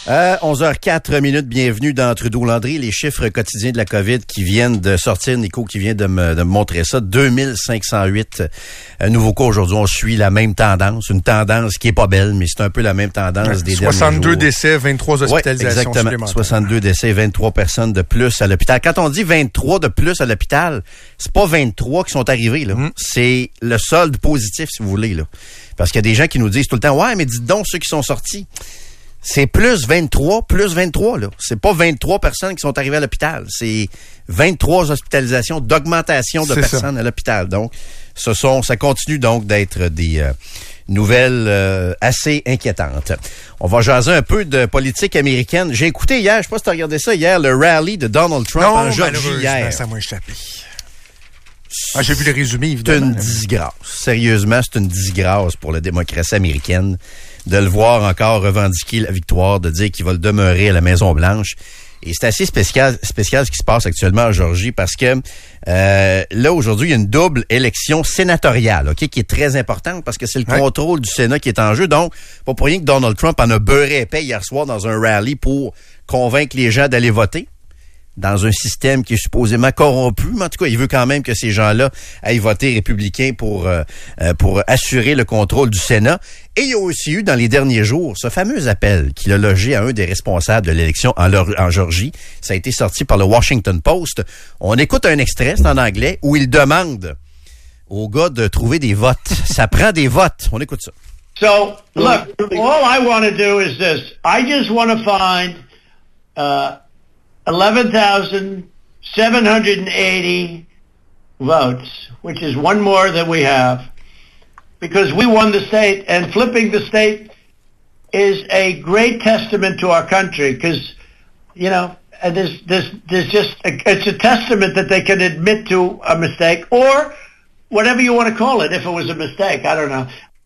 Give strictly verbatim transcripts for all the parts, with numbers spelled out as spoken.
Euh, onze heures quatre minutes, bienvenue dans Trudeau-Landry. Les chiffres quotidiens de la COVID qui viennent de sortir, Nico qui vient de me, de me montrer ça, deux mille cinq cent huit euh, nouveaux cas aujourd'hui. On suit la même tendance, une tendance qui est pas belle, mais c'est un peu la même tendance ouais, des soixante-deux derniers jours. décès, vingt-trois hospitalisations ouais, exactement. supplémentaires. soixante-deux décès, vingt-trois personnes de plus à l'hôpital. Quand on dit vingt-trois de plus à l'hôpital, c'est pas vingt-trois qui sont arrivés, là. Mmh. C'est le solde positif, si vous voulez, là. Parce qu'il y a des gens qui nous disent tout le temps, ouais, mais dites donc ceux qui sont sortis. C'est plus vingt-trois, plus vingt-trois, là. C'est pas vingt-trois personnes qui sont arrivées à l'hôpital. C'est vingt-trois hospitalisations d'augmentation de c'est personnes ça. à l'hôpital. Donc, ce sont, ça continue donc d'être des euh, nouvelles euh, assez inquiétantes. On va jaser un peu de politique américaine. J'ai écouté hier, je sais pas si tu as regardé ça hier, le rallye de Donald Trump non, en Georgie hier. Ça m'a échappé. Ah, j'ai vu le résumé, évidemment. C'est une disgrâce. Sérieusement, c'est une disgrâce pour la démocratie américaine de le voir encore revendiquer la victoire, de dire qu'il va le demeurer à la Maison-Blanche. Et c'est assez spécial, spécial ce qui se passe actuellement en Georgie parce que euh, là, aujourd'hui, il y a une double élection sénatoriale, ok, qui est très importante parce que c'est le ouais. contrôle du Sénat qui est en jeu. Donc, pas pour rien que Donald Trump en a beurré épais hier soir dans un rallye pour convaincre les gens d'aller voter dans un système qui est supposément corrompu, mais en tout cas, il veut quand même que ces gens-là aillent voter républicain pour euh, pour assurer le contrôle du Sénat. Et il y a aussi eu, dans les derniers jours, ce fameux appel qu'il a logé à un des responsables de l'élection en, en Georgie. Ça a été sorti par le Washington Post. On écoute un extrait, c'est en anglais, où il demande aux gars de trouver des votes. Ça prend des votes. On écoute ça. So, look, all I want to do is this. I just want to find... Uh, eleven thousand seven hundred eighty votes, which is one more than we have, because we won the state, and flipping the state is a great testament to our country, because, you know, there's, there's, there's just, a, it's a testament that they can admit to a mistake, or whatever you want to call it, if it was a mistake, I don't know.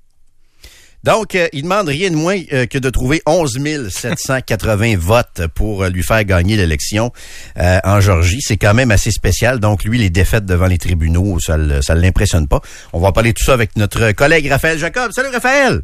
Donc, euh, il demande rien de moins euh, que de trouver onze mille sept cent quatre-vingts votes pour euh, lui faire gagner l'élection euh, en Georgie. C'est quand même assez spécial. Donc, lui, les défaites devant les tribunaux, ça ne ça l'impressionne pas. On va parler de tout ça avec notre collègue Raphaël Jacob. Salut, Raphaël!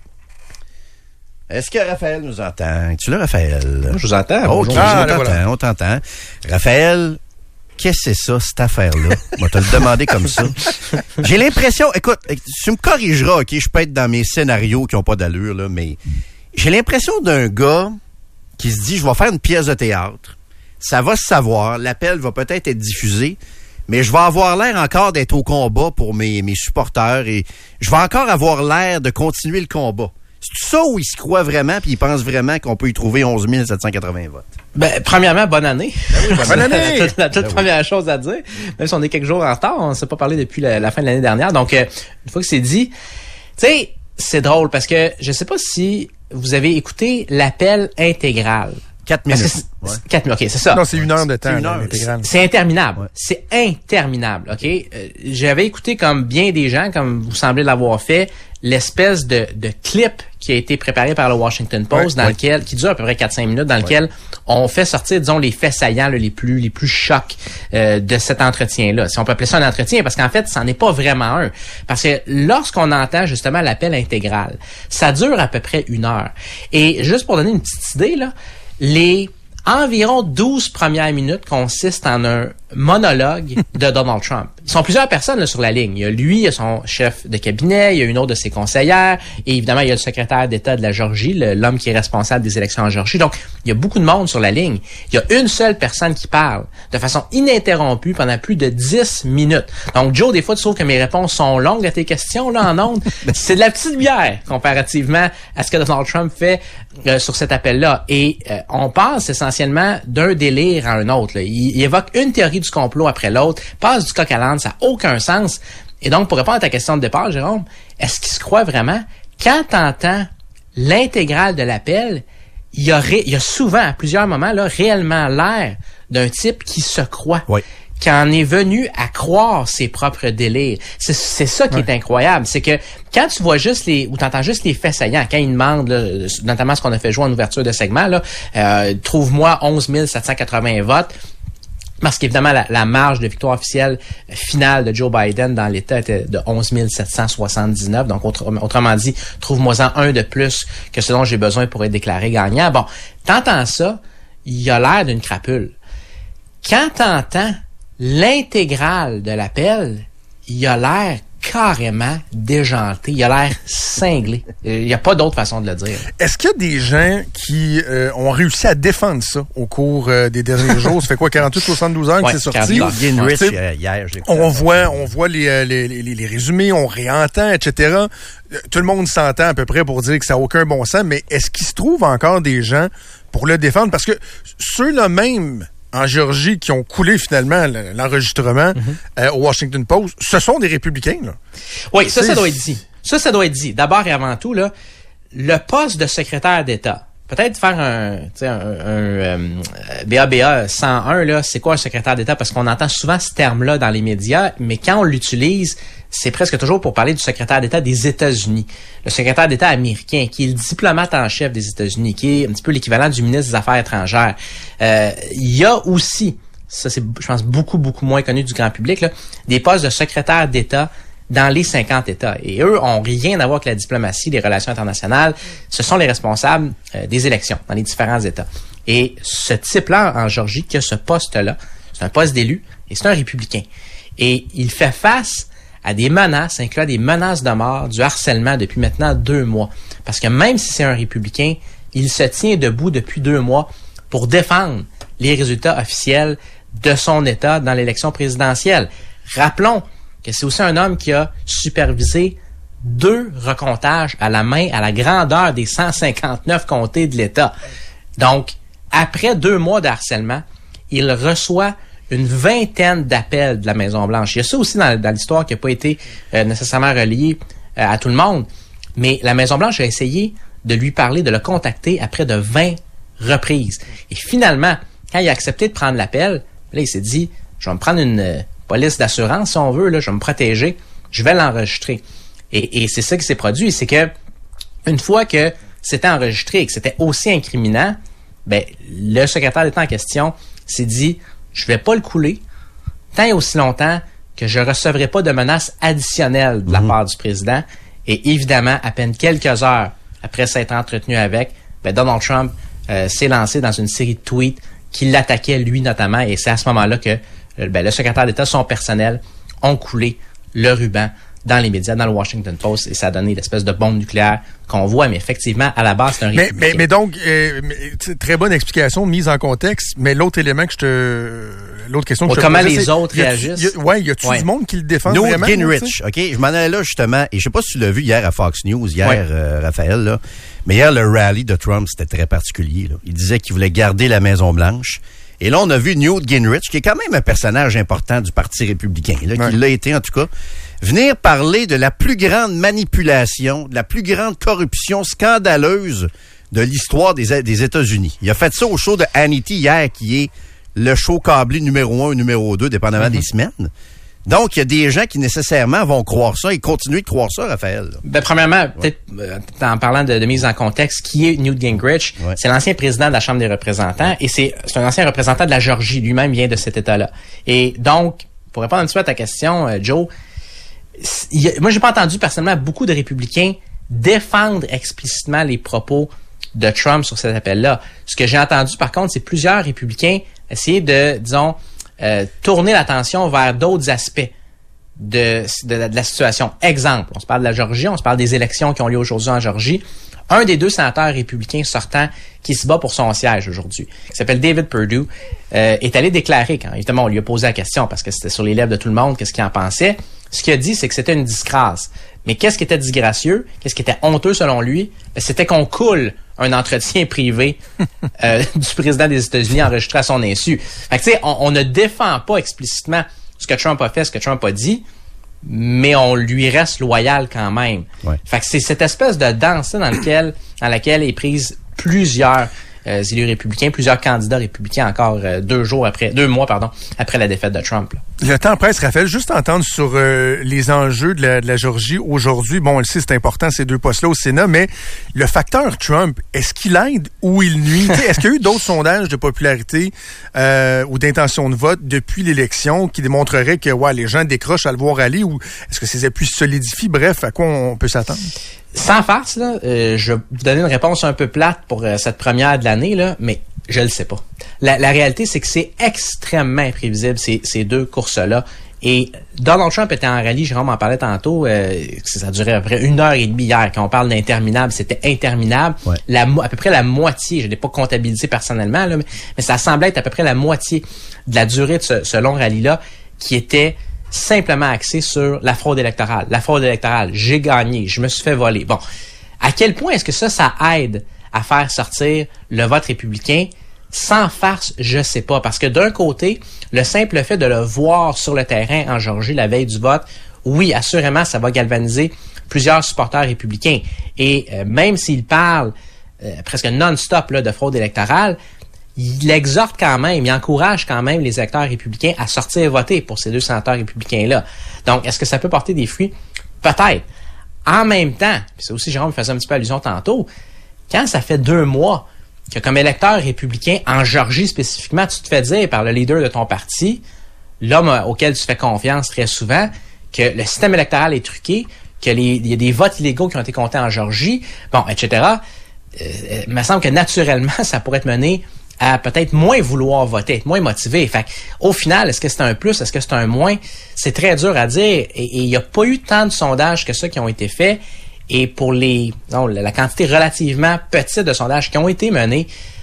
Est-ce que Raphaël nous entend? Es-tu là, Raphaël? Je vous entends. Oh, OK, ah, on t'entend, voilà. on t'entend. Raphaël... Qu'est-ce que c'est ça, cette affaire-là? On va te le demander comme ça. J'ai l'impression, écoute, tu me corrigeras, OK? Je peux être dans mes scénarios qui n'ont pas d'allure, là, mais j'ai l'impression d'un gars qui se dit, je vais faire une pièce de théâtre. Ça va se savoir. L'appel va peut-être être diffusé, mais je vais avoir l'air encore d'être au combat pour mes, mes supporters et je vais encore avoir l'air de continuer le combat. C'est ça où il se croit vraiment puis il pense vraiment qu'on peut y trouver onze mille sept cent quatre-vingts votes? Ben, premièrement, bonne année. Ben oui, bonne, bonne année! la toute, la toute ben première oui. chose à dire. Même si on est quelques jours en retard, on ne s'est pas parlé depuis la, la fin de l'année dernière. Donc, euh, une fois que c'est dit, tu sais, c'est drôle parce que je sais pas si vous avez écouté l'appel intégral. Quatre minutes. Ouais. Quatre minutes, OK, c'est ça. Non, c'est une heure de temps. C'est, une heure, l'intégrale. C'est interminable. Ouais. C'est interminable, OK? Euh, j'avais écouté, comme bien des gens, comme vous semblez l'avoir fait, l'espèce de, de clip qui a été préparé par le Washington Post, ouais, dans ouais. lequel, qui dure à peu près quatre à cinq minutes, dans ouais. lequel on fait sortir, disons, les faits saillants, là, les plus, les plus chocs euh, de cet entretien-là. Si on peut appeler ça un entretien, parce qu'en fait, ça n'en est pas vraiment un. Parce que lorsqu'on entend justement l'appel intégral, ça dure à peu près une heure. Et juste pour donner une petite idée, là, les environ douze premières minutes consistent en un monologue de Donald Trump. Ils sont plusieurs personnes là, sur la ligne. Il y a lui, il y a son chef de cabinet, il y a une autre de ses conseillères, et évidemment, il y a le secrétaire d'État de la Georgie, le, l'homme qui est responsable des élections en Georgie. Donc, il y a beaucoup de monde sur la ligne. Il y a une seule personne qui parle de façon ininterrompue pendant plus de dix minutes. Donc, Joe, des fois, tu trouves que mes réponses sont longues à tes questions là en ondes. C'est de la petite bière comparativement à ce que Donald Trump fait euh, sur cet appel-là. Et euh, on passe essentiellement d'un délire à un autre. Là. Il, il évoque une théorie du complot après l'autre, passe du coq à l'âne, ça n'a aucun sens. Et donc, pour répondre à ta question de départ, Jérôme, est-ce qu'il se croit vraiment? Quand t'entends l'intégrale de l'appel, il y a, ré, il y a souvent, à plusieurs moments, là, réellement l'air d'un type qui se croit. Oui. Qui en est venu à croire ses propres délires. C'est, c'est ça qui ouais. est incroyable. C'est que quand tu vois juste les, ou t'entends juste les faits saillants, quand il demande, là, notamment ce qu'on a fait jouer en ouverture de segment, là, euh, trouve-moi onze mille sept cent quatre-vingts votes, Parce qu'évidemment, la, la marge de victoire officielle finale de Joe Biden dans l'État était de onze mille sept cent soixante-dix-neuf. Donc, autre, autrement dit, trouve-moi-en un de plus que ce dont j'ai besoin pour être déclaré gagnant. Bon, t'entends ça, il a l'air d'une crapule. Quand t'entends l'intégrale de l'appel, il a l'air carrément déjanté. Il a l'air cinglé. Il n'y a pas d'autre façon de le dire. Est-ce qu'il y a des gens qui euh, ont réussi à défendre ça au cours euh, des derniers jours? Ça fait quoi, quarante-huit soixante-douze heures que ouais, c'est sorti? Gingrich, euh, hier, j'ai on voit, on voit les, les, les, les résumés, on réentend, et cetera. Tout le monde s'entend à peu près pour dire que ça n'a aucun bon sens, mais est-ce qu'il se trouve encore des gens pour le défendre? Parce que ceux-là même en Géorgie qui ont coulé finalement l'enregistrement mm-hmm. euh, au Washington Post, ce sont des républicains, là. Oui, ça, ça doit être dit. Ça, ça doit être dit. D'abord et avant tout, là, le poste de secrétaire d'État, peut-être faire un, tu sais, un, un euh, B A B A cent un, là, c'est quoi un secrétaire d'État? Parce qu'on entend souvent ce terme-là dans les médias, mais quand on l'utilise, c'est presque toujours pour parler du secrétaire d'État des États-Unis. Le secrétaire d'État américain, qui est le diplomate en chef des États-Unis, qui est un petit peu l'équivalent du ministre des Affaires étrangères. Euh, il y a aussi, ça c'est, je pense, beaucoup, beaucoup moins connu du grand public, là, des postes de secrétaire d'État dans les cinquante États. Et eux ont rien à voir avec la diplomatie, les relations internationales. Ce sont les responsables euh, des élections dans les différents États. Et ce type-là, en Géorgie, qui a ce poste-là, c'est un poste d'élu, et c'est un républicain. Et il fait face à des menaces, incluant des menaces de mort, du harcèlement depuis maintenant deux mois. Parce que même si c'est un républicain, il se tient debout depuis deux mois pour défendre les résultats officiels de son État dans l'élection présidentielle. Rappelons que c'est aussi un homme qui a supervisé deux recomptages à la main à la grandeur des cent cinquante-neuf comtés de l'État. Donc, après deux mois de harcèlement, il reçoit une vingtaine d'appels de la Maison-Blanche. Il y a ça aussi dans, dans l'histoire qui n'a pas été euh, nécessairement relié euh, à tout le monde. Mais la Maison-Blanche a essayé de lui parler, de le contacter à près de vingt reprises. Et finalement, quand il a accepté de prendre l'appel, là, il s'est dit, je vais me prendre une euh, police d'assurance, si on veut, là, je vais me protéger, je vais l'enregistrer. Et, et c'est ça qui s'est produit, c'est que une fois que c'était enregistré et que c'était aussi incriminant, ben, le secrétaire d'État en question s'est dit, je vais pas le couler tant et aussi longtemps que je recevrai pas de menaces additionnelles de la mmh. part du président. Et évidemment, à peine quelques heures après s'être entretenu avec, ben Donald Trump euh, s'est lancé dans une série de tweets qui l'attaquaient lui notamment. Et c'est à ce moment-là que euh, ben, le secrétaire d'État, son personnel, ont coulé le ruban dans les médias, dans le Washington Post, et ça a donné l'espèce de bombe nucléaire qu'on voit, mais effectivement, à la base, c'est un mais, mais, mais donc, euh, très bonne explication, mise en contexte, mais l'autre élément que je te... L'autre question que ouais, je te comment posais, les c'est, autres y a, réagissent? Y a, ouais, y a-tu ouais. du monde qui le défend Newt vraiment? Gingrich, OK? Je m'en allais là, justement, et je sais pas si tu l'as vu hier à Fox News, hier, ouais. euh, Raphaël, là, mais hier, le rallye de Trump, c'était très particulier, là. Il disait qu'il voulait garder la Maison-Blanche. Et là, on a vu Newt Gingrich, qui est quand même un personnage important du Parti républicain, là, ouais. qui l'a été en tout cas, venir parler de la plus grande manipulation, de la plus grande corruption scandaleuse de l'histoire des, des États-Unis. Il a fait ça au show de Hannity hier, qui est le show câblé numéro un ou numéro deux, dépendamment mm-hmm. des semaines. Donc, il y a des gens qui nécessairement vont croire ça et continuer de croire ça, Raphaël. Ben, premièrement, ouais. peut-être euh, en parlant de, de mise en contexte, qui est Newt Gingrich? Ouais. C'est l'ancien président de la Chambre des représentants ouais. et c'est, c'est un ancien représentant de la Géorgie. Lui-même vient de cet État-là. Et donc, pour répondre un petit peu à ta question, euh, Joe, il y a, moi, j'ai pas entendu personnellement beaucoup de républicains défendre explicitement les propos de Trump sur cet appel-là. Ce que j'ai entendu, par contre, c'est plusieurs républicains essayer de, disons, Euh, tourner l'attention vers d'autres aspects de, de, de la situation. Exemple, on se parle de la Géorgie, on se parle des élections qui ont lieu aujourd'hui en Géorgie. Un des deux sénateurs républicains sortants qui se bat pour son siège aujourd'hui, qui s'appelle David Perdue, euh, est allé déclarer, quand évidemment on lui a posé la question parce que c'était sur les lèvres de tout le monde, qu'est-ce qu'il en pensait. Ce qu'il a dit, c'est que c'était une disgrâce. Mais qu'est-ce qui était disgracieux, qu'est-ce qui était honteux selon lui? Ben, c'était qu'on coule un entretien privé euh, du président des États-Unis enregistré à son insu. Fait que tu sais, on, on ne défend pas explicitement ce que Trump a fait, ce que Trump a dit, mais on lui reste loyal quand même. Ouais. Fait que c'est cette espèce de danse dans lequel, dans laquelle est prise plusieurs euh, élus républicains, plusieurs candidats républicains encore euh, deux jours après, deux mois pardon, après la défaite de Trump. Là. Le temps presse, Raphaël, juste entendre sur euh, les enjeux de la, de la Géorgie aujourd'hui. Bon, on le sait, c'est important, ces deux postes-là au Sénat, mais le facteur Trump, est-ce qu'il aide ou il nuit? Est-ce qu'il y a eu d'autres sondages de popularité euh, ou d'intention de vote depuis l'élection qui démontreraient que ouais, les gens décrochent à le voir aller, ou est-ce que ces appuis se solidifient? Bref, à quoi on peut s'attendre? Sans farce, là, euh, je vais vous donner une réponse un peu plate pour euh, cette première de l'année, là, mais je le sais pas. La, la réalité, c'est que c'est extrêmement imprévisible, ces, ces deux courses-là. Et Donald Trump était en rallye, Jérôme en parlait tantôt, euh, ça durait à peu près une heure et demie hier. Quand on parle d'interminable, c'était interminable. Ouais. La, à peu près la moitié, je ne l'ai pas comptabilisé personnellement, là, mais, mais ça semblait être à peu près la moitié de la durée de ce, ce long rallye-là qui était simplement axé sur la fraude électorale. La fraude électorale, j'ai gagné, je me suis fait voler. Bon, à quel point est-ce que ça, ça aide à faire sortir le vote républicain? Sans farce, je sais pas. Parce que d'un côté, le simple fait de le voir sur le terrain en Géorgie la veille du vote, oui, assurément, ça va galvaniser plusieurs supporters républicains. Et euh, même s'il parle euh, presque non-stop là, de fraude électorale, il exhorte quand même, il encourage quand même les électeurs républicains à sortir voter pour ces deux sénateurs républicains-là. Donc, est-ce que ça peut porter des fruits? Peut-être. En même temps, puis c'est aussi, Jérôme faisait un petit peu allusion tantôt, quand ça fait deux mois que comme électeur républicain, en Géorgie spécifiquement, tu te fais dire par le leader de ton parti, l'homme auquel tu fais confiance très souvent, que le système électoral est truqué, que les, il y a des votes illégaux qui ont été comptés en Géorgie, bon, et cetera. Euh, il me semble que naturellement, ça pourrait te mener à peut-être moins vouloir voter, être moins motivé. Fait au final, est-ce que c'est un plus, est-ce que c'est un moins? C'est très dur à dire. Et il n'y a pas eu tant de sondages que ça qui ont été faits. Et pour les non, la quantité relativement petite de sondages qui ont été menés,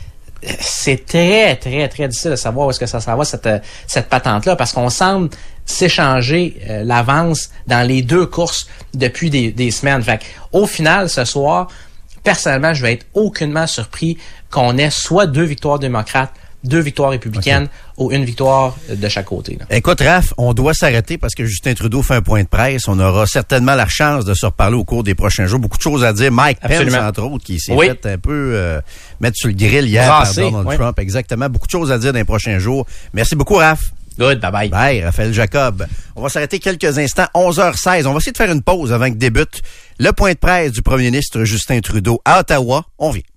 c'est très, très, très difficile de savoir où est-ce que ça s'en va, cette, cette patente-là, parce qu'on semble s'échanger euh, l'avance dans les deux courses depuis des, des semaines. Fait au final, ce soir, personnellement, je vais être aucunement surpris qu'on ait soit deux victoires démocrates, deux victoires républicaines okay. ou une victoire de chaque côté. Là. Écoute, Raph, on doit s'arrêter parce que Justin Trudeau fait un point de presse. On aura certainement la chance de se reparler au cours des prochains jours. Beaucoup de choses à dire. Mike Absolument. Pence, entre autres, qui s'est oui. fait un peu euh, mettre sur le grill hier Brassé, par Donald oui. Trump. Exactement. Beaucoup de choses à dire dans les prochains jours. Merci beaucoup, Raph. Good, bye-bye. Bye, Raphaël Jacob. On va s'arrêter quelques instants. onze heures seize. On va essayer de faire une pause avant que débute le point de presse du premier ministre Justin Trudeau à Ottawa. On vient.